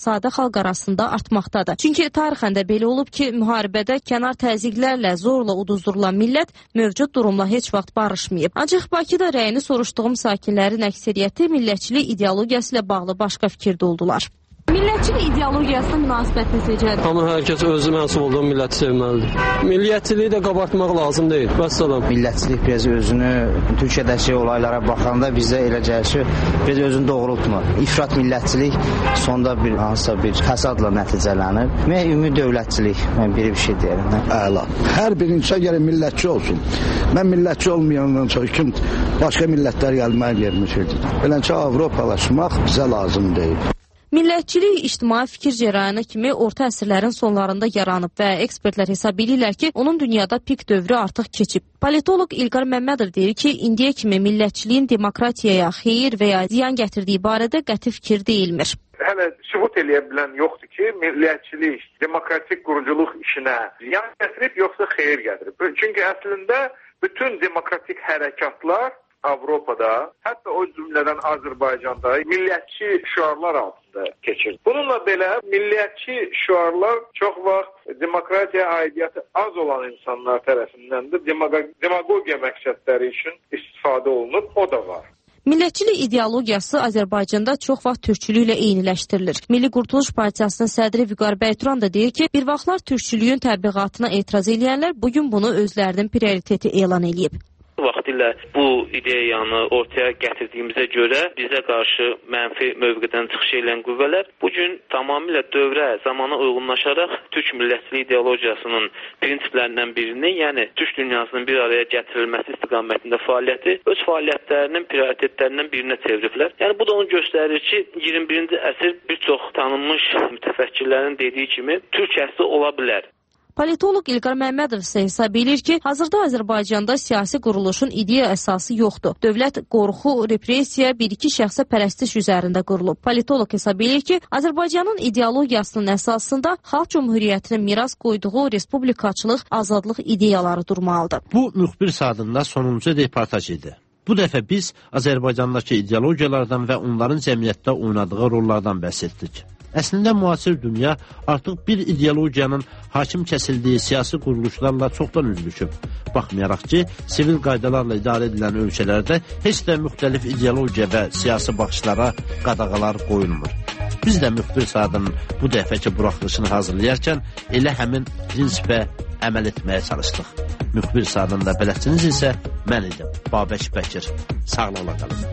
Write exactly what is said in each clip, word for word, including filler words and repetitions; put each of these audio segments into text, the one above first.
sadə xalq arasında artmaqdadır. Çünki tarixən də belə olub ki, müharibədə kənar təzyiqlərlə zorla uduzdurulan millət mövcud durumla heç vaxt barışmayıb. Ancaq Bakıda rəyini soruşduğum sakinlərin əksəriyyəti millətçilik ideologiyası ilə bağlı başqa fikirdə oldular. Millətçilik ideologiyasına münasibətiniz necədir? Amma hər kəs özü mənsub olduğu milləti sevməlidir. Milliyyətçiliyi də qabartmaq lazım deyil. Vəssalam. Millətçilik biraz özünü Türkiyədəki olaylara baxanda bizə elə gəlir ki, biraz özünü doğrultmur. İfrat millətçilik sonda bir hansısa bir fəsadla nəticələnir. Və ümumi dövlətçilik, mən biri bir şey deyirəm. Əla. Hər bir insan gəlin millətçi olsun. Mən millətçi olmayandan sonra kim başqa millətlər gəlməyə gelmişdir. Beləncə Avropalaşmaq bizə lazım deyil. Millətçilik ictimai fikir cərəyanı kimi orta əsrlərin sonlarında yaranıb və ekspertlər hesab edirlər ki, onun dünyada pik dövrü artıq keçib. Politoloq İlqar Məmmədov deyir ki, indiyə kimi millətçiliyin demokratiyaya xeyir və ya ziyan gətirdiyi barədə qəti fikir deyilmir. Hələ sübut eləyə bilən yoxdur ki, millətçilik demokratik quruculuq işinə ziyan gətirib yoxsa xeyir gətirib. Çünki əslində bütün demokratik hərəkatlar Avropada, hətta o cümlədən Azərbaycanda millətçi şüarlar altında keçir. Bununla belə millətçi şüarlar çox vaxt demokratiya aidiyyatı az olan insanlar tərəfindən də demagogiya məqsədləri üçün istifadə olunub, o da var. Millətçilik ideologiyası Azərbaycanda çox vaxt türkçülüklə eyniləşdirilir. Milli Qurtuluş Partiyasının sədri Vüqar Bəyturan da deyir ki, bir vaxtlar türkçülüyün təbliğatına etiraz edənlər bugün bunu özlərinin prioriteti elan edib. Vaxtilə bu ideyanı ortaya gətirdiyimizə görə bizə qarşı mənfi mövqedən çıxış edən qüvvələr bugün tamamilə dövrə, zamana uyğunlaşaraq Türk millətçilik ideologiyasının prinsiplərindən birini, yəni Türk dünyasının bir araya gətirilməsi istiqamətində fəaliyyəti öz fəaliyyətlərinin prioritetlərindən birinə çeviriblər. Yəni bu da onu göstərir ki, iyirmi birinci əsr bir çox tanınmış mütəfəkkirlərin dediyi kimi Türk əsli ola bilər. Politoloq İlqar Məmmədov isə hesab edir ki, hazırda Azərbaycanda siyasi quruluşun ideya əsası yoxdur. Dövlət qorxu, repressiya, bir-iki şəxsə pərəstiş üzərində qurulub. Politoloq hesab edir ki, Azərbaycanın ideologiyasının əsasında xalq cümhuriyyətinin miras qoyduğu respublikaçılıq, azadlıq ideyaları durmalıdır. Bu müxbir saatında sonuncu reportaj idi. Bu dəfə biz Azərbaycandakı ideologiyalardan və onların cəmiyyətdə oynadığı rollardan bəhs etdik. Əslində müasir dünya artıq bir ideologiyanın hakim kəsildiyi siyasi quruluşlarla çoxdan üzlüşüb. Baxmayaraq ki, sivil qaydalarla idarə edilən ölkələrdə heç də müxtəlif ideologiya və siyasi baxışlara qadağalar qoyulmur. Biz də müxbir saatının bu dəfəki buraxılışını hazırlayarkən elə həmin prinsipə əməl etməyə çalışdıq. Müxbir saatında bələdçiniz isə mən idim, Babək Bəkir. Sağlıqla qalın.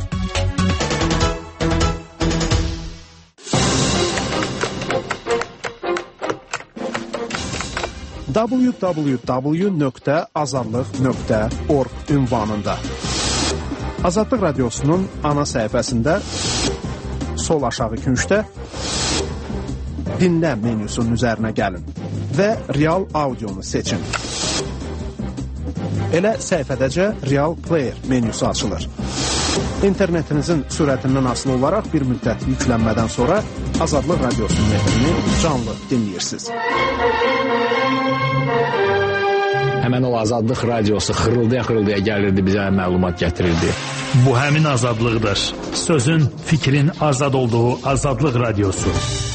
w w w nöqtə azadlıq nöqtə org ünvanında. Azadlıq Radiosunun ana səhifəsində sol aşağı küncdə dinlə menyusunun üzərinə gəlin və real audionu seçin. Elə səhifədəcə Real Player menyusu açılır. İnternetinizin sürətindən asılı olaraq bir müddət yüklənmədən sonra Azadlıq Radiosunun efrini canlı dinləyirsiniz. Həmən o Azadlıq Radiosu xırıldaya-xırıldaya gəlirdi, bizə məlumat gətirirdi. Bu həmin azadlıqdır. Sözün, fikrin azad olduğu Azadlıq Radiosu.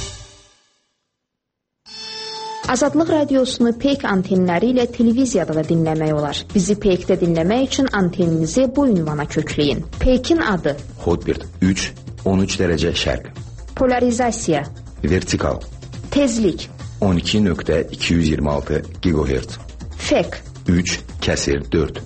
Azadlıq Radiosunu Peyk antenləri ilə televiziyada da dinləmək olar. Bizi Peykdə dinləmək üçün anteninizi bu ünvana kökləyin. Peykin adı Hotbird üç on üç dərəcə şərq. Polarizasiya Vertikal. Tezlik on iki nöqtə iki yüz iyirmi altı gigahertz. Fek üç kəsir dörd.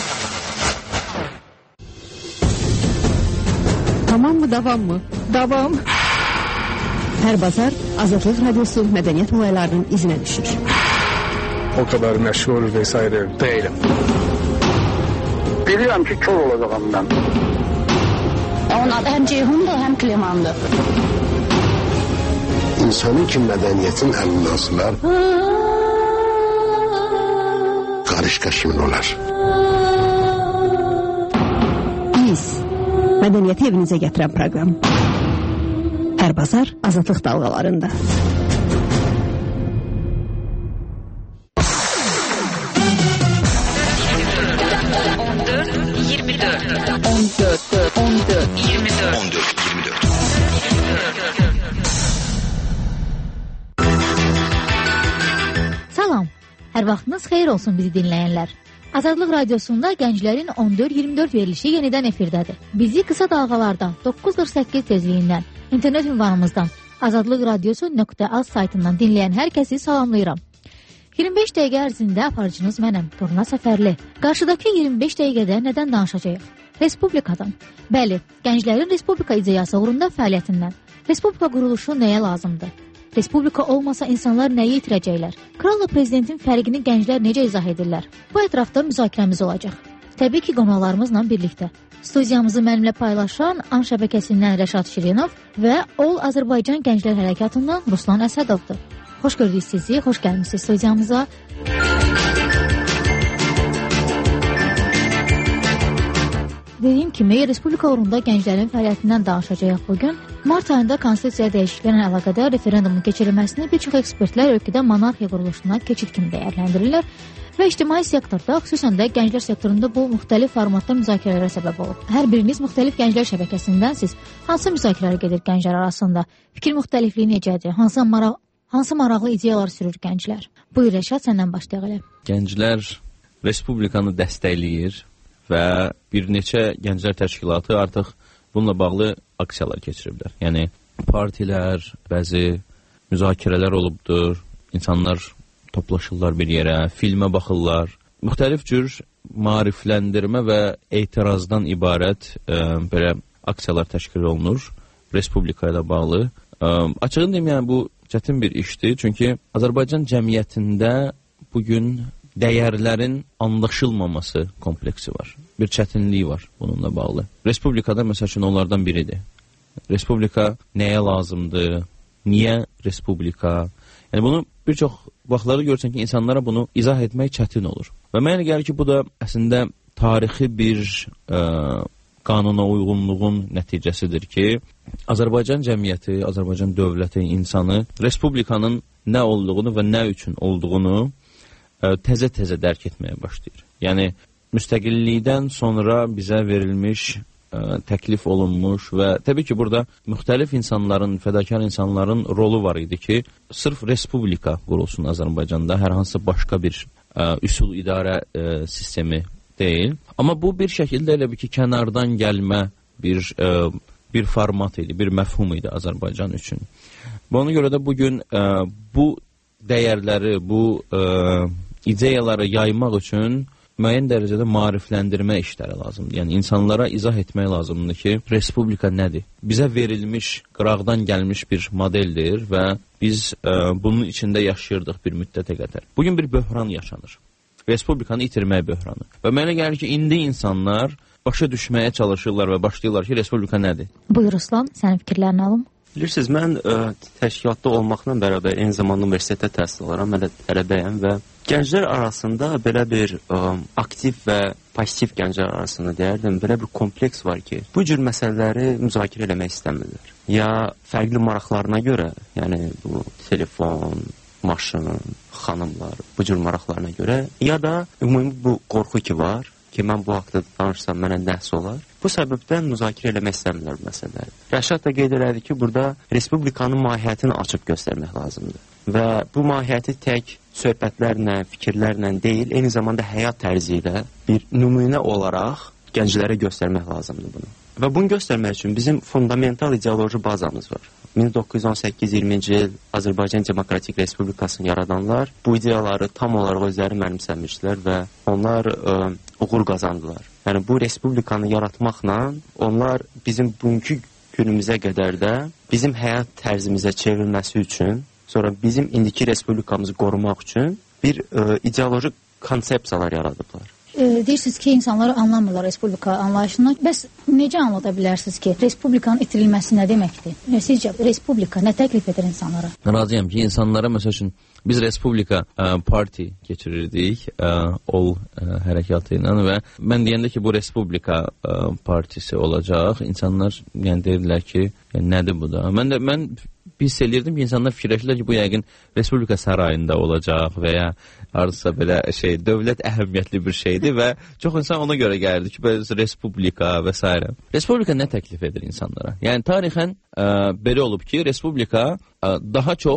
Tamam mı, davam mı? Davam. Hər bazar Azadlıq Radiosu mədəniyyət olaylarının izinə düşür. O kadar məşğul vesaire değilim. Bilirəm ki, kör olacağım mən. Onun adı həm Ceyhundur, həm Klimandır. İnsanın ki, mədəniyyətin əlindən asılar, qarışqa kimin olar? Biz, mədəniyyəti evinizə gətirən proqram. Hər bazar Azadlıq dalğalarında. on dörd iyirmi dörd on dörd on dörd iyirmi dörd on dörd iyirmi dörd Hər vaxtınız xeyir olsun bizi dinləyənlər. Azadlıq Radiosunda gənclərin on dörd iyirmi dörd verilişi yenidən efirdədir. Bizi qısa dalğalardan doqquz qırx səkkiz tezliyindən, internet ünvanımızdan azadlıq radiosu nöqtə az saytından dinləyən hər kəsi salamlayıram. iyirmi beş dəqiqə ərzində aparıcınız mənəm, Turna Səfərli. Qarşıdakı iyirmi beş dəqiqədə nədən danışacağıq? Respublikadan. Bəli, gənclərin Respublika ideyası uğrunda fəaliyyətindən. Respublika quruluşu nəyə lazımdır? Respublika olmasa insanlar nəyi itirəcəklər? Kralla prezidentin fərqini gənclər necə izah edirlər? Bu ətrafda müzakirəmiz olacaq. Təbii ki, qonaqlarımızla birlikdə. Studiyamızı mənimlə paylaşan An şəbəkəsindən Rəşad Şirinov və Ol Azərbaycan Gənclər Hərəkatından Ruslan Əsədovdur. Xoş gördük sizi, xoş gəlmişsiniz studiyamıza. Dediyim kimi, Respublika uğrunda gənclərin fəaliyyətindən danışacağıq bugün. Mart ayında konstitusiya dəyişikliklərlə əlaqədar referendumun keçirilməsini bir çox ekspertlər ölkədə monarxiya quruluşuna keçid kimi dəyərləndirirlər və ictimai sektorda, xüsusən də gənclər sektorunda bu müxtəlif formatda müzakirələrə səbəb olub. Hər biriniz müxtəlif gənclər şəbəkəsindənsiz. Hansı müzakirələr gedir gənclər arasında? Fikir müxtəlifliyi necədir? Hansı maraq Hansı maraqlı ideyalar sürür gənclər? Buyur Rəşad, səndən başlayaq elə. Gənclər Respublikanı dəstəkləyir və bir neçə gənclər təşkilatı artıq bununla bağlı aksiyalar keçiriblər. Yəni partilər, bəzi müzakirələr olubdur, insanlar toplaşırlar bir yerə, filmə baxırlar. Müxtəlif cür maarifləndirmə və etirazdan ibarət e, belə aksiyalar təşkil olunur Respublika ilə bağlı. E, açığın deyim, yəni bu çətin bir işdir, çünki Azərbaycan cəmiyyətində bugün dəyərlərin anlaşılmaması kompleksi var. Bir çətinliyi var bununla bağlı. Respublikada məsəl üçün onlardan biridir. Respublika nəyə lazımdır? Niyə Respublika? Yəni bunu bir çox vaxtları görürsən ki, insanlara bunu izah etmək çətin olur. Və mənə gəlir ki, bu da əslində tarixi bir ə, qanuna uyğunluğun nəticəsidir ki, Azərbaycan cəmiyyəti, Azərbaycan dövləti, insanı Respublikanın nə olduğunu və nə üçün olduğunu təzə-təzə dərk etməyə başlayır. Yəni, müstəqillikdən sonra bizə verilmiş, ə, təklif olunmuş və təbii ki, burada müxtəlif insanların, fədakar insanların rolu var idi ki, sırf Respublika qurulsun Azərbaycanda, hər hansı başqa bir ə, üsul idarə ə, sistemi deyil. Amma bu bir şəkildə elə bir ki, kənardan gəlmə bir, ə, bir format idi, bir məfhum idi Azərbaycan üçün. Və ona görə də bugün ə, bu dəyərləri, bu ə, ideyaları yaymaq üçün müəyyən dərəcədə maarifləndirmə işləri lazımdır. Yəni, insanlara izah etmək lazımdır ki, Respublika nədir? Bizə verilmiş, qıraqdan gəlmiş bir modeldir və biz ə, bunun içində yaşayırdıq bir müddətə qədər. Bugün bir böhran yaşanır. Respublikanı itirmək böhranı. Və mənə gəlir ki, indi insanlar başa düşməyə çalışırlar və başlayırlar ki, Respublika nədir? Buyur Ruslan, sənin fikirlərini alım. Bilirsiniz, mən ə, təşkilatda olmaqla bərabər eyni zamanda universitetdə təhsil alıram, mən də tələbəyəm və gənclər arasında belə bir ə, aktiv və pasiv gənclər arasında deyərdim, belə bir kompleks var ki, bu cür məsələləri müzakirə eləmək istəmirlər. Ya fərqli maraqlarına görə, yəni bu telefon, maşın, xanımlar, bu cür maraqlarına görə, ya da ümumi bu qorxu ki var, ki mən bu haqda danışsam mənə nəhs olar. Bu səbəbdən müzakirə eləmək istəmirlər bu məsələləri. Rəşad da qeyd elədi ki, burada Respublikanın mahiyyətini açıb göstərmək lazımdır. Və bu mahiyyəti tək söhbətlərlə, fikirlərlə deyil, eyni zamanda həyat tərzi ilə bir nümunə olaraq gənclərə göstərmək lazımdır bunu. Və bunu göstərmək üçün bizim fundamental ideoloji bazamız var. min doqquz yüz on səkkiz iyirminci il Azərbaycan Demokratik Respublikasını yaradanlar bu ideyaları tam olaraq özləri mənimsəmişlər və onlar ə, uğur qazandılar. Yəni bu Respublikanı yaratmaqla onlar bizim bugünkü günümüzə qədər də bizim həyat tərzimizə çevrilməsi üçün, sonra bizim indiki Respublikamızı qorumaq üçün bir ə, ideoloji konsepsiyalar yaradıblar. E, deyirsiniz ki, insanlar anlamırlar Respublika anlayışını. Bəs necə anlada bilərsiniz ki, Respublikanın itirilməsi nə deməkdir? Sizcə, Respublika nə təklif edir insanlara? Razıyam ki, insanlara, məsəl üçün, biz Respublika ə, parti keçirirdik, ə, ol ə, hərəkatı ilə və mən deyəndə ki, bu Respublika ə, partisi olacaq, insanlar yəni, deyirlər ki, yəni, nədir bu da? Mən də, mən hiss edirdim ki, insanlar fikirləşirlər ki, bu yəqin Respublika sarayında olacaq və ya arzusa belə şey, dövlət əhəmiyyətli bir şeydir və çox insan ona görə gəldi ki, belə Respublika və s. Respublika nə təklif edir insanlara? Yəni, tarixən ə, belə olub ki, Respublika ə, daha çox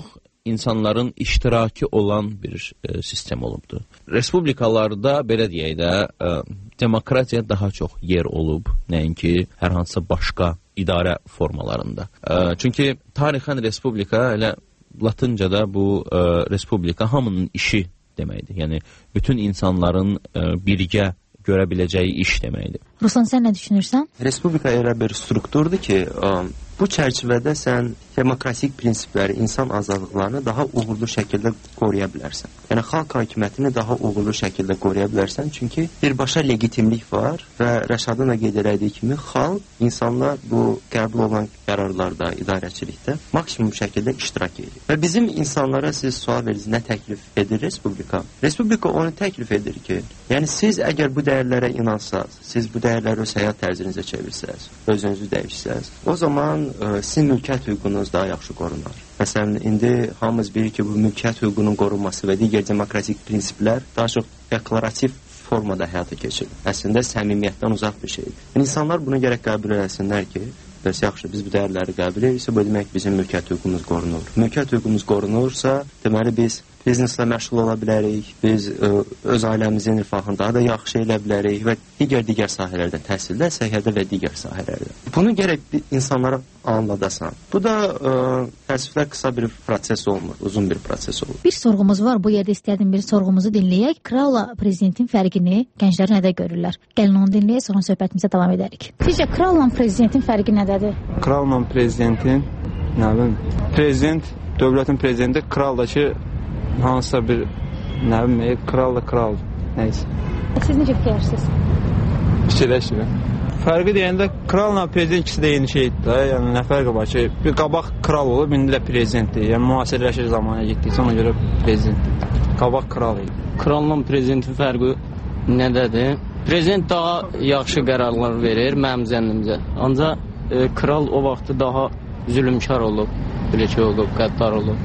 insanların iştirakı olan bir e, sistem olubdur. Respublikalarda belə deyək də e, demokratiya daha çox yer olub, nəinki hər hansısa başqa idarə formalarında. E, çünki tarixən respublika elə Latıncada bu e, respublika hamının işi deməkdir. Yəni bütün insanların e, birgə görə biləcəyi iş deməkdir. Ruslan, sən nə düşünürsən? Respublika elə bir strukturdur ki, ə, bu çərçivədə sən demokratik prinsipləri, insan azadlıqlarını daha uğurlu şəkildə qoruya bilərsən. Yəni xalq hakimiyyətini daha uğurlu şəkildə qoruya bilərsən, çünki birbaşa legitimlik var və Rəşadın da qeyd elədiyi kimi xalq, insanlar bu qəbul olan qərarlarda, idarəçilikdə maksimum şəkildə iştirak edir. Və bizim insanlara siz sual verirsiniz, nə təklif edir Respublika? Respublika onu təklif edir ki, yəni siz əgər bu dəyərlərə inansaz, siz bu dəyərləri öz həyat tərzinizə çevirsəz, özünüzü dəyişsəz, o zaman ə, sizin mülkiyyət hüququnuz daha yaxşı qorunar. Məsələn, indi hamımız bilir ki, bu mülkiyyət hüququnun qorunması və digər demokratik prinsiplər daha çox deklarativ formada həyata keçirilir. Əslində, səmimiyyətdən uzaq bir şeydir. Yəni, insanlar bunu gərək qəbul eləsinlər ki, bəs yaxşı, biz bu dəyərləri qəbul edirsə, bu demək bizim mülkiyyət hüququmuz qorunur. Mülkiyyət hüququmuz qorunursa, deməli biz bizneslə məşğul ola bilərik, biz ə, öz ailəmizin rifahını daha da yaxşı elə bilərik və digər-digər sahələrdə, təhsildə, səhiyyədə və digər sahələrdə. Bunu gərək insanlara anladasan. Bu da ə, təəssüflə qısa bir proses olmur, uzun bir proses olur. Bir sorğumuz var, bu yerdə istəyərdim bir sorğumuzu dinləyək. Kralla prezidentin fərqini gənclər nədə görürlər? Gəlin onu dinləyək, sonra söhbətimizə davam edərik. Sizcə kralla prezidentin fərqi nədədir? Kralla prezidentin, nə bilim, prezident, dövlətin prezidenti, kral da ki, hansısa bir, nə bilim, kral da kral, neysə. Siz necə fikirlərsiniz? Fikirləşirəm. Fərqi deyəndə, kralla prezident ikisi də yeni şeydir də, yəni nə fərqi var ki, bir qabaq kral olub, indi də prezidentdir, yəni müasirləşir zamana getdiksə, ona görə prezidentdir. Qabaq kral idi. Kralla prezidentin fərqi nədədir? Prezident daha yaxşı qərarlar verir, mənim zənnimcə. Ancaq e, kral o vaxtı daha zülümkar olub, biləcək olub, qəddar olub.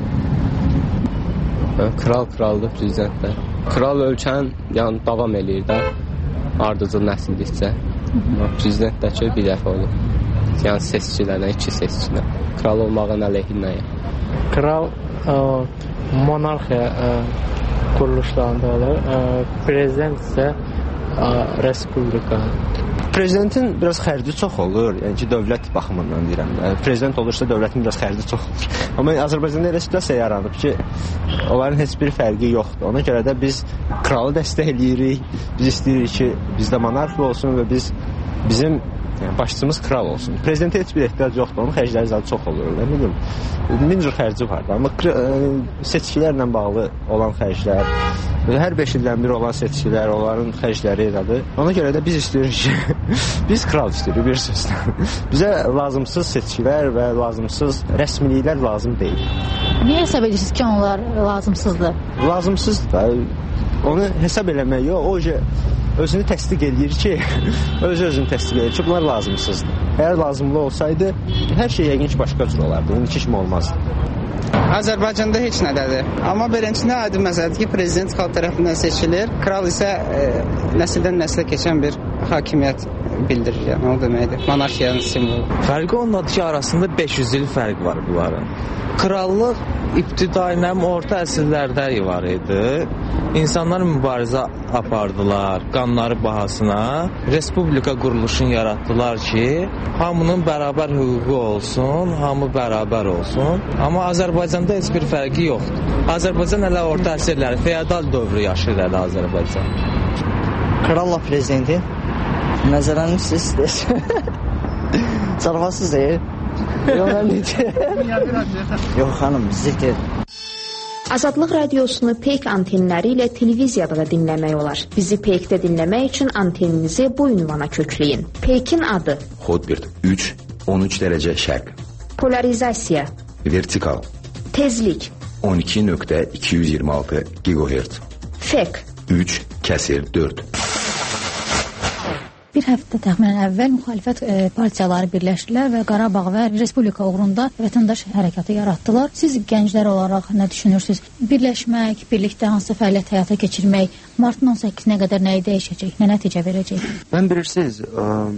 Kral kraldır prezidentdə. Kral ölkənin yəni, davam eləyir də, ardıcıl nəsildikcə. Prezidentdəki bir dəfə olur. Yəni seçkilərlə, iki seçkilə. Kral olmağın əleyhinə. Kral ə, monarxiya ə, quruluşlarında olur. Ə, prezident isə ə, respublika. Prezidentin biraz xərci çox olur, yəni ki, dövlət baxımından deyirəm. Yəni, prezident olursa dövlətin biraz xərci çox olur. Amma Azərbaycanda elə situasiya yaranıb ki, onların heç bir fərqi yoxdur. Ona görə də biz kralı dəstək eləyirik, biz istəyirik ki, bizdə monarxiya olsun və biz bizim yəni, başçımız kral olsun. Prezidentə heç bir ehtiyac yoxdur, onun xərcləri zaten çox olur. Yəni, min cür xərci var. Amma seçkilərlə bağlı olan xərclər, hər beş ildən bir olan seçkilər, onların xərcləri elədir. Ona görə də biz istəyirik ki, biz kral istəyirik bir sözlə. Bizə lazımsız seçkilər və lazımsız rəsmiliklər lazım deyil. Niyə hesab edirsiniz ki, onlar lazımsızdır? Lazımsızdır da. Onu hesab eləmək yox, o özünü təsdiq edir ki, özü-özünü təsdiq edir ki, bunlar lazımsızdır. Əgər lazımlı olsaydı, hər şey yəqin ki, başqa cür olardı, indiki kimi olmazdı. Azərbaycanda heç nədədir. Amma birinci aydın məsələdir ki, prezident xalq tərəfindən seçilir, kral isə e, nəsildən nəslə keçən bir hakimiyyət bildirir, yəni o deməkdir. Monarxiyanın simvolu. Fərqi ondadır ki, arasında beş yüz il fərq var bunların. Krallıq ibtidai nəm orta əsrlərdə var idi. İnsanlar mübarizə apardılar qanları bahasına. Respublika quruluşunu yaratdılar ki, hamının bərabər hüququ olsun, hamı bərabər olsun. Amma Azərbaycanda heç bir fərqi yoxdur. Azərbaycan hələ orta əsrləri, feodal dövrü yaşayır hələ Azərbaycan. Kralla prezidenti nəzərəni siz sarfasız deyil. Yox, mən deyəcəm. Yox, xanım, zikr. Azadlıq radiosunu Peyk antenləri ilə televiziyada da dinləmək olar. Bizi Peykdə dinləmək üçün anteninizi bu ünvana kökləyin. Peykin adı: Hotbird üç on üç dərəcə şərq. Polarizasiya: Vertikal. Tezlik: on iki nöqtə iki yüz iyirmi altı gigahertz. Fek: üç kəsir dörd. Bir həftə təxminən əvvəl müxalifət e, partiyaları birləşdilər və Qarabağ və Respublika uğrunda vətəndaş hərəkatı yaratdılar. Siz gənclər olaraq nə düşünürsünüz? Birləşmək, birlikdə hansı fəaliyyət həyata keçirmək martın on səkkizinə qədər nəyi dəyişəcək, nə nəticə verəcək? Mən bilirsiniz, ə,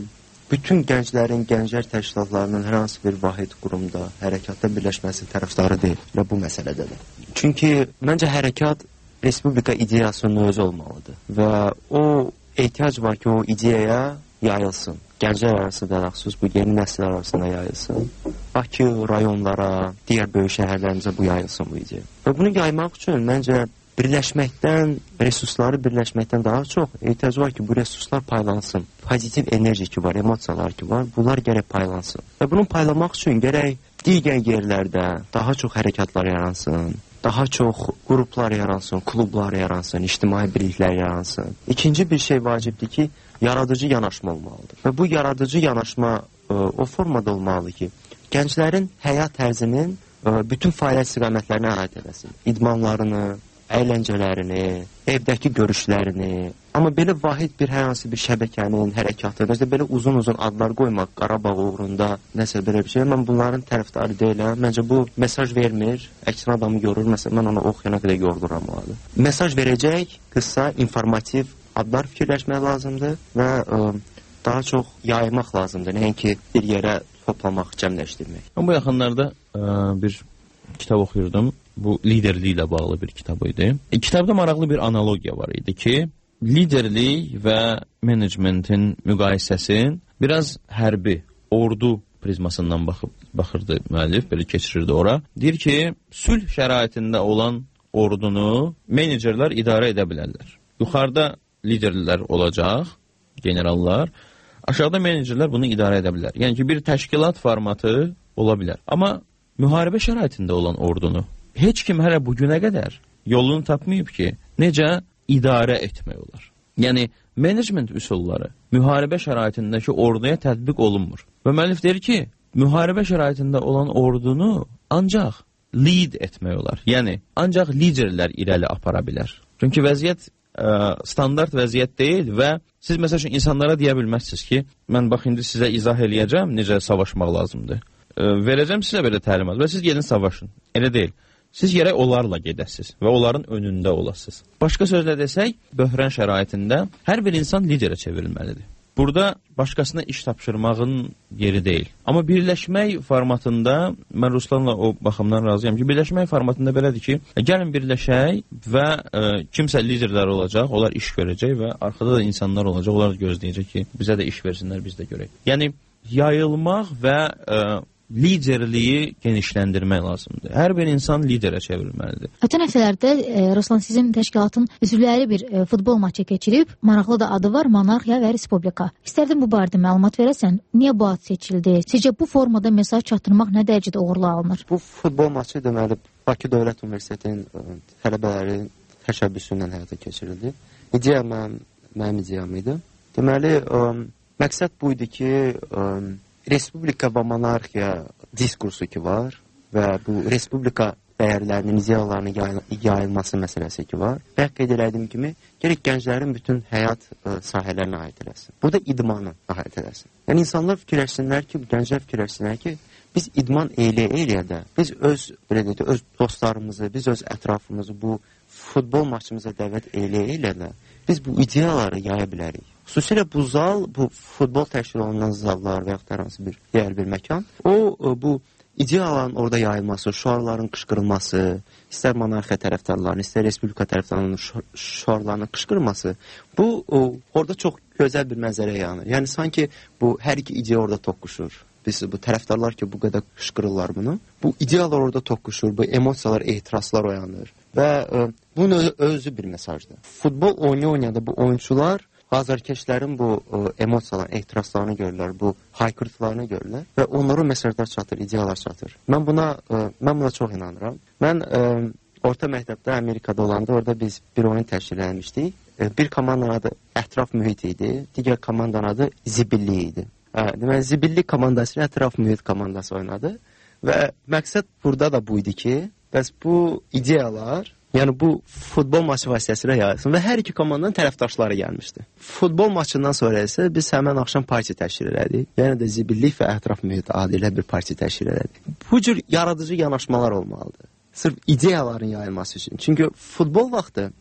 bütün gənclərin, gənclər təşkilatlarının hər hansı bir vahid qurumda, hərəkatda birləşməsi tərəfdarı deyil və bu məsələdə də. Çünki məncə hərəkat respublika ideyasının özü olmalıdır və o ehtiyac var ki, o ideyaya yayılsın. Gənclər arasında xüsus bu yeni nəsil arasında yayılsın. Bakı, rayonlara, digər böyük şəhərlərimizə bu yayılsın bu ideya. Və bunu yaymaq üçün məncə birləşməkdən, resursları birləşməkdən daha çox ehtiyac var ki, bu resurslar paylansın. Pozitiv enerji ki var, emosiyalar ki var, bunlar gərək paylansın. Və bunu paylamaq üçün gərək digər yerlərdə daha çox hərəkatlar yaransın, daha çox qruplar yaransın, klublar yaransın, ictimai birliklər yaransın. İkinci bir şey vacibdir ki, yaradıcı yanaşma olmalıdır. Və bu yaradıcı yanaşma ə, o formada olmalıdır ki, gənclərin həyat tərzinin ə, bütün fəaliyyət istiqamətlərinə aid eləsin. İdmanlarını, əyləncələrini, evdəki görüşlərini, amma belə vahid bir hər hansı bir şəbəkənin hərəkatını, işte belə uzun-uzun adlar qoymaq, Qarabağ uğrunda, nəsə belə bir şey, mən bunların tərəfdarı deyiləm. Məncə bu mesaj vermir, əksinə adamı görür, məsələn, mən onu oxuyana qədər yorduram o adı. Mesaj verəcək, qısa, informativ adlar fikirləşmək lazımdır və ə, daha çox yaymaq lazımdır, nəinki bir yerə toplamaq, cəmləşdirmək. Bu yaxınlarda ə, bir kitab oxuyurdum. Bu liderlik ilə bağlı bir kitab idi. E, kitabda maraqlı bir analogiya var idi ki, liderlik və menecmentin müqayisəsi biraz hərbi, ordu prizmasından baxıb baxırdı müəllif, belə keçirirdi ora. Deyir ki, sülh şəraitində olan ordunu menecerlər idarə edə bilərlər. Yuxarıda liderlər olacaq, generallar, aşağıda menecerlər bunu idarə edə bilər. Yəni ki, bir təşkilat formatı ola bilər. Amma müharibə şəraitində olan ordunu heç kim hələ bugünə qədər yolunu tapmayıb ki, necə idarə etmək olar. Yəni, menecment üsulları müharibə şəraitindəki orduya tətbiq olunmur. Və müəllif deyir ki, müharibə şəraitində olan ordunu ancaq lead etmək olar. Yəni, ancaq liderlər irəli apara bilər. Çünki vəziyyət ə, standart vəziyyət deyil və siz məsəl üçün insanlara deyə bilməzsiniz ki, mən bax indi sizə izah eləyəcəm, necə savaşmaq lazımdır. Ə, verəcəm sizə belə təlimat və siz gedin savaşın. Elə deyil. Siz gərək onlarla gedəsiniz və onların önündə olasınız. Başqa sözlə desək, böhran şəraitində hər bir insan liderə çevrilməlidir. Burada başqasına iş tapşırmağın yeri deyil. Amma birləşmək formatında, mən Ruslanla o baxımdan razıyam ki, birləşmək formatında belədir ki, gəlin birləşək və ə, kimsə liderlər olacaq, onlar iş görəcək və arxada da insanlar olacaq, onlar da gözləyəcək ki, bizə də iş versinlər, biz də görək. Yəni, yayılmaq və ə, liderliyi genişləndirmək lazımdır. Hər bir insan liderə çevrilməlidir. Ötən həftələrdə e, Ruslan sizin təşkilatın üzvləri bir e, futbol maçı keçirib. Maraqlı da adı var, Monarxiya və Respublika. İstərdim bu barədə məlumat verəsən. Niyə bu ad seçildi? Sizcə bu formada mesaj çatdırmaq nə dərəcədə uğurlu alınır? Bu futbol maçı deməli Bakı Dövlət Universitetinin tələbələri təşəbbüsü ilə həyata keçirildi. İdeya mənim, mənim ideyam idi. Deməli, ə, məqsəd bu idi ki, ə, Respublika və monarxiya diskursu ki var və bu respublika dəyərlərinin, ideyalarının yayılması məsələsi ki var. Və qeyd elədiyim kimi, gerək gənclərin bütün həyat ə, sahələrinə aid eləsin. Burada idmanı aid eləsin. Yəni, insanlar fikirləşsinlər ki, gənclər fikirləşsinlər ki, biz idman eylə-eyləyə də, biz öz, belə deyək, öz dostlarımızı, biz öz ətrafımızı bu futbol maçımıza dəvət eylə-eylə də, biz bu ideyaları yaya bilərik. Xüsusilə bu zal, bu futbol təşkil olunan zallar və yaxud hər hansı bir digər bir məkan, o, bu ideyaların orada yayılması, şüarların qışqırılması, istər monarxiya tərəfdarlarının, istər respublika tərəfdarlarının şüarlarının qışqırılması, bu, o, orada çox gözəl bir mənzərə yaranır. Yəni, sanki bu hər iki ideya orada toqquşur. Biz bu tərəfdarlar ki, bu qədər qışqırırlar bunu. Bu ideyalar orada toqquşur, bu emosiyalar, ehtiraslar oyanır və ə, bunun özü, özü bir mesajdır. Futbol oynaya-oynaya bu oyunçular azarkeşlərin bu ə, emosiyalarını, ehtiraslarını görürlər, bu haykırtılarını görürlər və onlara mesajlar çatır, ideyalar çatır. Mən buna, ə, mən buna çox inanıram. Mən ə, orta məktəbdə Amerikada olanda orada biz bir oyun təşkil etmişdik. Ə, bir komandanın adı Ətraf Mühit idi, digər komandanın adı Zibilli idi. Hə, deməli, Zibilli komandası ilə Ətraf Mühit komandası oynadı və məqsəd burada da bu idi ki, bəs bu ideyalar, yəni bu futbol maçı vasitəsilə yayılsın və hər iki komandanın tərəfdaşları gəlmişdi. Futbol maçından sonra isə biz həmən axşam parti təşkil elədik. Yəni də Zibillik və Ətraf Mühit adı ilə bir parti təşkil elədik. Bu cür yaradıcı yanaşmalar olmalıdır. Sırf ideyaların yayılması üçün. Çünki futbol vaxtı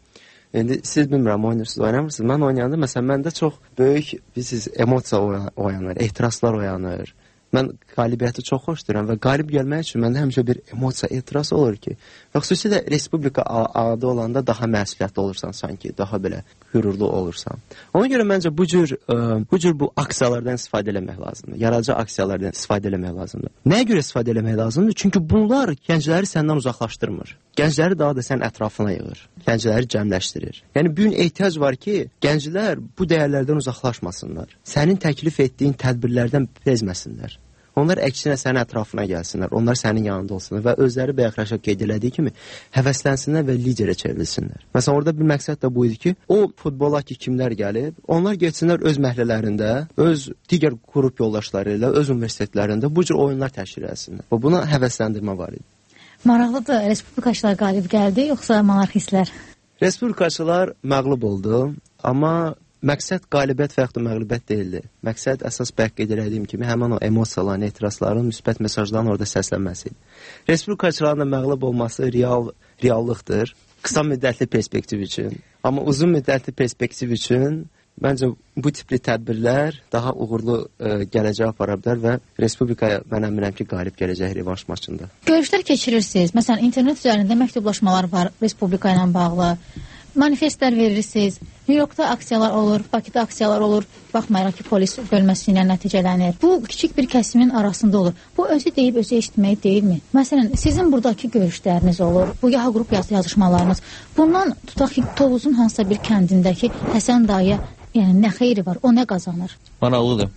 İndi siz bilmirəm oynayırsınız, oynamırsınız. Mən oynayanda məsələn məndə çox böyük bilirsiniz emosiya oyanır, ehtiraslar oyanır. Mən qalibiyyəti çox xoşlayıram və qalib gəlmək üçün məndə həmişə bir emosiya, etiraz olur ki, və xüsusilə respublika adı olanda daha məsuliyyətli olursan sanki, daha belə qürurlu olursan. Ona görə məncə bu cür ə, bu cür bu aksiyalardan istifadə etmək lazımdır. Yaradıcı aksiyalardan istifadə etmək lazımdır. Nəyə görə istifadə etmək lazımdır? Çünki bunlar gəncləri səndən uzaqlaşdırmır. Gəncləri daha da sən ətrafına yığır. Gəncləri cəmləşdirir. Yəni bu gün ehtiyac var ki, gənclər bu dəyərlərdən uzaqlaşmasınlar. Sənin təklif etdiyin tədbirlərdən bezməsinlər. Onlar əksinə sənin ətrafına gəlsinlər, onlar sənin yanında olsunlar və özləri bayaqraşa qeyd elədiyi kimi həvəslənsinlər və liderə çevrilsinlər. Məsələn, orada bir məqsəd də bu idi ki, o futbola ki, kimlər gəlib, onlar getsinlər öz məhəllələrində, öz digər qrup yoldaşları ilə, öz universitetlərində bu cür oyunlar təşkil etsinlər. Və buna həvəsləndirmə var idi. Maraqlıdır, respublikaçılar qalib gəldi, yoxsa monarxistlər? Respublikaçılar məğlub oldu, amma məqsəd qalibiyyət və yaxud da məğlubiyyət deyildi. Məqsəd əsas bəhq qeyd elədiyim kimi həmin o emosiyaların, etirazların, müsbət mesajların orada səslənməsi. Respublikaçıların da məğlub olması real reallıqdır. Qısa müddətli perspektiv üçün. Amma uzun müddətli perspektiv üçün məncə bu tipli tədbirlər daha uğurlu ə, gələcək apara bilər və respublikaya mən əminəm ki, qalib gələcək revanş maçında. Görüşlər keçirirsiniz. Məsələn, internet üzərində məktublaşmalar var respublika ilə bağlı. Manifestlər verirsiniz. New Yorkda aksiyalar olur, Bakıda aksiyalar olur. Baxmayaraq ki, polis bölməsi ilə nəticələnir. Bu, kiçik bir kəsimin arasında olur. Bu, özü deyib, özü eşitmək deyilmi? Məsələn, sizin buradakı görüşləriniz olur, bu yaha qrup yazışmalarınız. Bundan tutaq ki, Tovuzun hansısa bir kəndindəki Həsən dayı, yəni nə xeyri var, o nə qazanır? Maraqlıdır.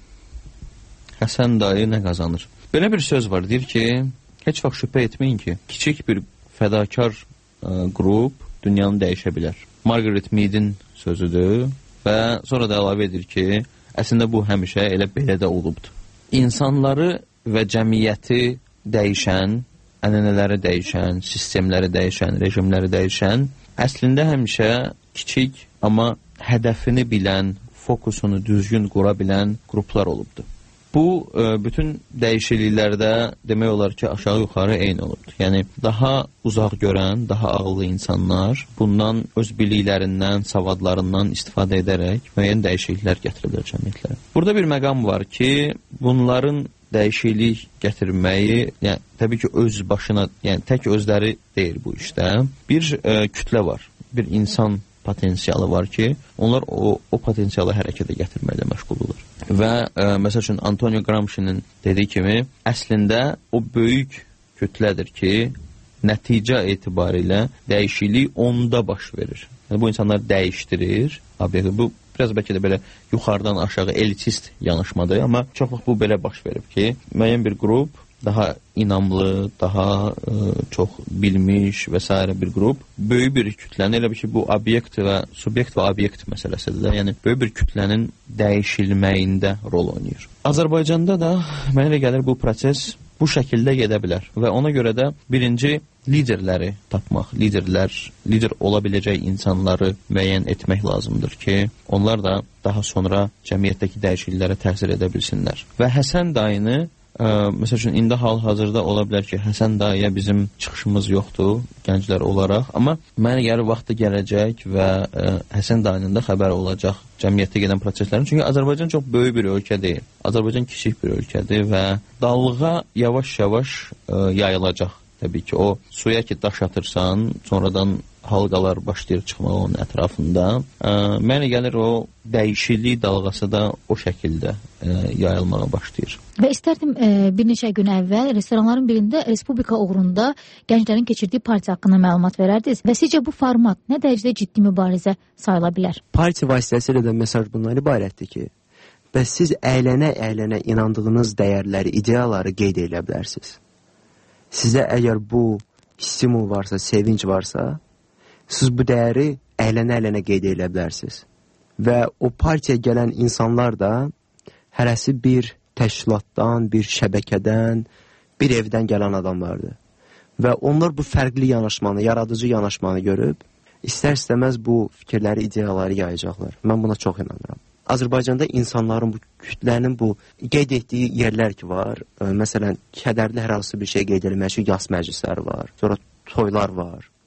Həsən dayı nə qazanır? Belə bir söz var, deyir ki, heç vaxt şübhə etməyin ki, kiçik bir fədakar ə, qrup dünyanı dəyişə bilər. Margaret Mead'in sözüdür və sonra da əlavə edir ki, əslində bu həmişə elə belə də olubdur. İnsanları və cəmiyyəti dəyişən, ənənələri dəyişən, sistemləri dəyişən, rejimləri dəyişən, əslində həmişə kiçik, amma hədəfini bilən, fokusunu düzgün qura bilən qruplar olubdur. Bu, bütün dəyişikliklərdə demək olar ki, aşağı-yuxarı eyni olubdur. Yəni, daha uzaq görən, daha ağıllı insanlar bundan öz biliklərindən, savadlarından istifadə edərək müəyyən dəyişikliklər gətiriblər cəmiyyətlərə. Burada bir məqam var ki, bunların dəyişiklik gətirməyi, yəni, təbii ki, öz başına, yəni, tək özləri deyil bu işdə. Bir ə, kütlə var, bir insan potensialı var ki, onlar o, o potensialı hərəkətə gətirməklə məşğuldurlar. Və ə, məsəl üçün Antonio Gramsci'nin dediyi kimi, əslində o böyük kütlədir ki, nəticə etibarilə dəyişiklik onda baş verir. Yəni, bu insanlar dəyişdirir obyekti. Bu, biraz bəlkə də belə yuxarıdan aşağı elitist yanaşmadır, amma çox vaxt bu belə baş verib ki, müəyyən bir qrup, daha inamlı, daha ə, çox bilmiş və s. bir qrup, böyük bir kütlənin, elə bir ki, bu obyekt və subyekt və obyekt məsələsidir də, yəni böyük bir kütlənin dəyişilməyində rol oynayır. Azərbaycanda da mənə elə gəlir bu proses bu şəkildə gedə bilər və ona görə də birinci liderləri tapmaq, liderlər, lider ola biləcək insanları müəyyən etmək lazımdır ki, onlar da daha sonra cəmiyyətdəki dəyişikliklərə təsir edə bilsinlər. Və Həsən dayını Ə, məsəl üçün, indi hal-hazırda ola bilər ki, Həsən dayıya bizim çıxışımız yoxdur, gənclər olaraq, amma mənə gəlir vaxtı gələcək və ə, Həsən dayının da xəbəri olacaq cəmiyyətdə gedən proseslərin. Çünki Azərbaycan çox böyük bir ölkə deyil. Azərbaycan kiçik bir ölkədir və dalğa yavaş-yavaş yayılacaq. Təbii ki, o suya ki daş atırsan, sonradan halqalar başlayır çıxmağa onun ətrafında. Ə, mənə gəlir o dəyişiklik dalğası da o şəkildə ə, yayılmağa başlayır. Və istərdim e, bir neçə gün əvvəl restoranların birində Respublika uğrunda gənclərin keçirdiyi partiya haqqında məlumat verərdiniz və sizcə bu format nə dərəcədə ciddi mübarizə sayıla bilər? Partiya vasitəsilə də mesaj bundan ibarətdir ki, bəs siz əylənə-əylənə inandığınız dəyərləri, ideyaları qeyd edə bilərsiniz. Sizə əgər bu stimul varsa, sevinç varsa, siz bu dəyəri əylənə-əylənə qeyd edə bilərsiniz. Və o partiyaya gələn insanlar da hərəsi bir təşkilatdan, bir şəbəkədən, bir evdən gələn adamlardır. Və onlar bu fərqli yanaşmanı, yaradıcı yanaşmanı görüb, istər-istəməz bu fikirləri, ideyaları yayacaqlar. Mən buna çox inanıram. Azərbaycanda insanların, bu kütlənin bu qeyd etdiyi yerlər ki var, ə, məsələn, kədərli hər hansı bir şey qeyd edilmək üçün yas məclisləri var, sonra toylar var,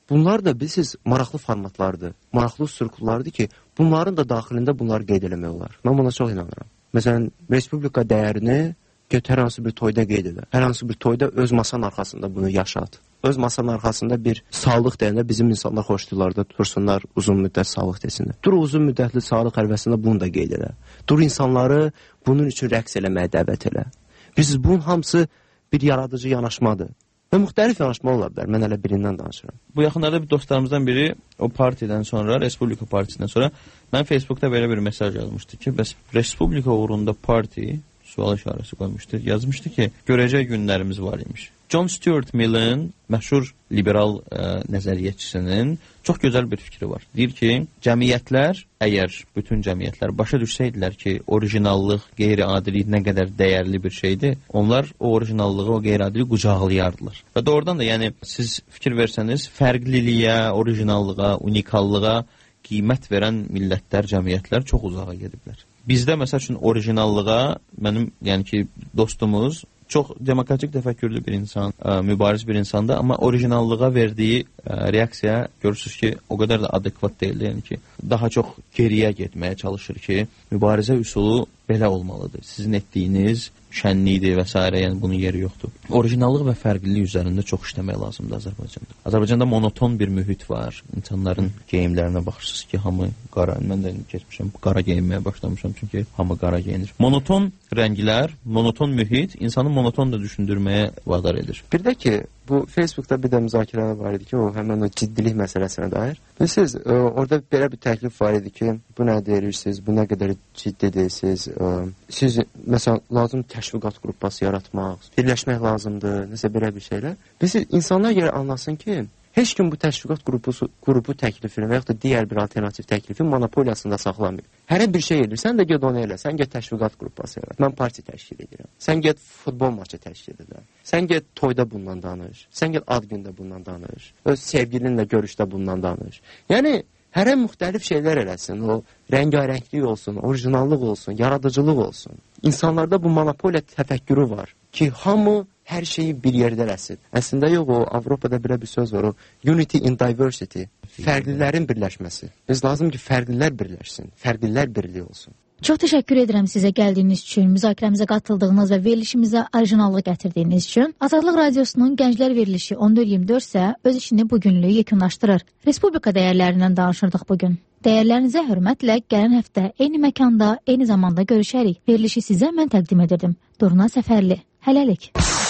bunlar da bilirsiniz maraqlı formatlardır, maraqlı strukturlardır ki, bunların da daxilində bunları qeyd eləmək olar. Mən buna çox inanıram. Məsələn, respublika dəyərini götür hər hansı bir toyda qeyd edə. Hər hansı bir toyda öz masanın arxasında bunu yaşat. Öz masanın arxasında bir sağlıq deyəndə bizim insanlar xoşdurlar da dursunlar uzun müddət sağlıq desinlər. Dur uzun müddətli sağlıq ərvəsində bunu da qeyd edə. Dur insanları bunun üçün rəqs eləməyə dəvət elə. Biz bunun hamısı bir yaradıcı yanaşmadır. Və müxtəlif yanaşma ola bilər. Mən hələ birindən danışıram. Bu yaxınlarda bir dostlarımızdan biri o partidən sonra, Respublika partisindən sonra mən Facebookda belə bir mesaj yazmışdı ki, bəs Respublika uğrunda parti sual işarəsi qoymuşdu. Yazmışdı ki, görəcək günlərimiz var imiş. John Stuart Mill'in məşhur liberal ə, nəzəriyyətçisinin çox gözəl bir fikri var. Deyir ki, cəmiyyətlər, əgər bütün cəmiyyətlər başa düşsəydilər ki, orijinallıq, qeyri-adilik nə qədər dəyərli bir şeydir, onlar o orijinallığı, o qeyri-adiliyi qucaqlayardılar. Və doğrudan da, yəni, siz fikir versəniz, fərqliliyə, orijinallığa, unikallığa qiymət verən millətlər, cəmiyyətlər çox uzağa gediblər. Bizdə, məsəl üçün, orijinallığa, mənim, yəni ki, dostumuz, çox demokratik təfəkkürlü bir insan, ə, mübariz bir insandır, amma orijinallığa verdiyi ə, reaksiya görürsünüz ki, o qədər də adekvat deyil, yəni ki, daha çox geriyə getməyə çalışır ki, mübarizə üsulu belə olmalıdır. Sizin etdiyiniz şənlikdir və s. yəni bunun yeri yoxdur. Orijinallıq və fərqlilik üzərində çox işləmək lazımdır Azərbaycanda. Azərbaycanda monoton bir mühit var. İnsanların geyimlərinə baxırsınız ki, hamı qara. Mən də keçmişəm, qara geyinməyə başlamışam çünki hamı qara geyinir. Monoton rənglər, monoton mühit insanı monoton da düşündürməyə vadar edir. Bir də ki, bu Facebookda bir də müzakirələr var idi ki, o həmən o ciddilik məsələsinə dair. Bilirsiniz, e, orada belə bir təklif var idi ki, bu nə deyirsiniz, bu nə qədər ciddidir siz, e, siz məsələn, lazım təşviqat qrupası yaratmaq, birləşmək lazımdır, nəsə belə bir şeylər. Bilirsiniz, insanlar görə anlasın ki, heç kim bu təşviqat qrupu, qrupu təklifini və yaxud da digər bir alternativ təklifin monopoliyasında saxlamıyor. Hər bir şey edir, sən də get onu elə, sən get təşviqat qrupası yarat, mən parti təşkil edirəm, sən get futbol maçı təşkil edirəm, sən get toyda bundan danış, sən get ad gündə bundan danış, öz sevgilinlə görüşdə bundan danış. Yəni, hərə müxtəlif şeylər eləsin, o rəngarənglik olsun, orijinallıq olsun, yaradıcılıq olsun. İnsanlarda bu monopoliya təfəkkürü var ki, hamı hər şeyi bir yerdə eləsin. Əslində yox, o Avropada belə bir söz var, o unity in diversity, fərqlilərin birləşməsi. Biz lazım ki, fərqlilər birləşsin, fərqlilər birliyi olsun. Çox təşəkkür edirəm sizə gəldiyiniz üçün, müzakirəmizə qatıldığınız və verilişimizə orijinallıq gətirdiyiniz üçün. Azadlıq Radiosunun Gənclər verilişi on dörd iyirmi dörd isə öz işini bugünlük yekunlaşdırır. Respublika dəyərlərindən danışırdıq bugün. Dəyərlərinizə hörmətlə gələn həftə eyni məkanda, eyni zamanda görüşərik. Verilişi sizə mən təqdim edirdim. Durna Səfərli. Hələlik.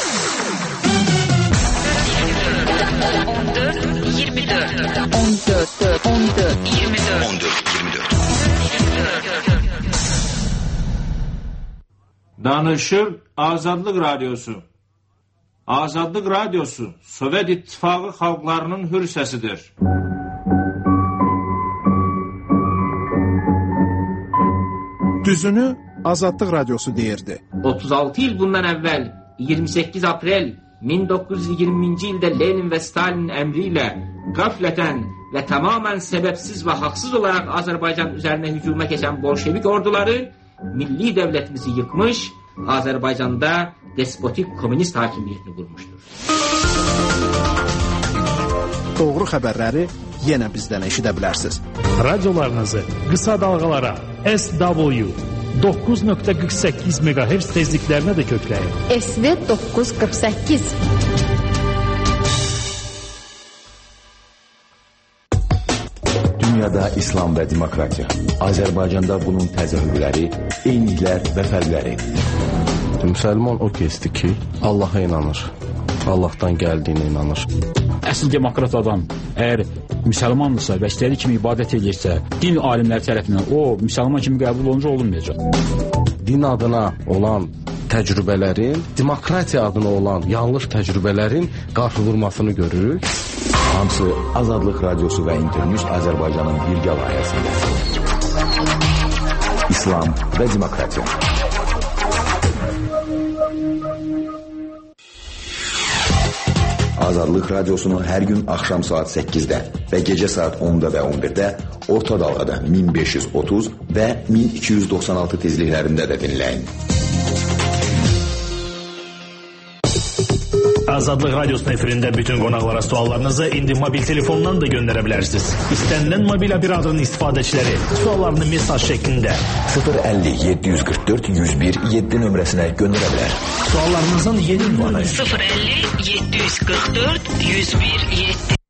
on dörd iyirmi dörd on dörd on dörd iyirmi dörd on dörd iyirmi dörd Danışır Azadlıq Radiosu. Azadlıq Radiosu Sovet İttifaqı xalqlarının hür səsidir. Düzünü Azadlıq Radiosu deyirdi. otuz altı il bundan əvvəl iyirmi səkkiz aprel min doqquz yüz iyirminci ildə Lenin və Stalin əmri ilə qəflətən və tamamən səbəbsiz və haqsız olaraq Azərbaycan üzərinə hücuma keçən bolşevik orduları milli dövlətimizi yıkmış, Azərbaycanda despotik komünist hakimiyyətini qurmuşdur. Doğru xəbərləri yenə bizdən eşidə bilərsiniz. Radiolarınızı qısa dalğalara S W doqquz nöqtə qırx səkkiz meqahertz tezliklərinə də kökləyin. S V doqquz qırx səkkiz. Dünyada İslam və demokratiya. Azərbaycanda bunun təzahürləri, eyniliklər və fərqləri. Müsəlman o kəsdir ki, Allaha inanır. Allahdan gəldiyinə inanır. Əsl demokrat adam əgər müsəlmandırsa və istədiyi kimi ibadət edirsə, din alimləri tərəfindən o müsəlman kimi qəbul olunca olunmayacaq. Din adına olan təcrübələrin, demokratiya adına olan yanlış təcrübələrin qarşı vurmasını görürük. Hamısı Azadlıq Radiosu və İnternews Azərbaycanın birgə layihəsində. İslam və demokratiya. Azadlıq Radiosunu hər gün axşam saat səkkizdə və gecə saat onda və on birdə orta dalğada min beş yüz otuz və min iki yüz doxsan altı tezliklərində də dinləyin. Azadlıq Radyosunun efirində bütün qonaqlara suallarınızı indi mobil telefondan da göndərə bilərsiniz. İstənilən mobil operatörün istifadəçiləri suallarını mesaj şəklində sıfır əlli yeddi yüz qırx dörd yüz bir yeddi nömrəsinə göndərə bilər. Suallarınızın yeni ünvanı sıfır əlli yeddi yüz qırx dörd yüz bir yeddi.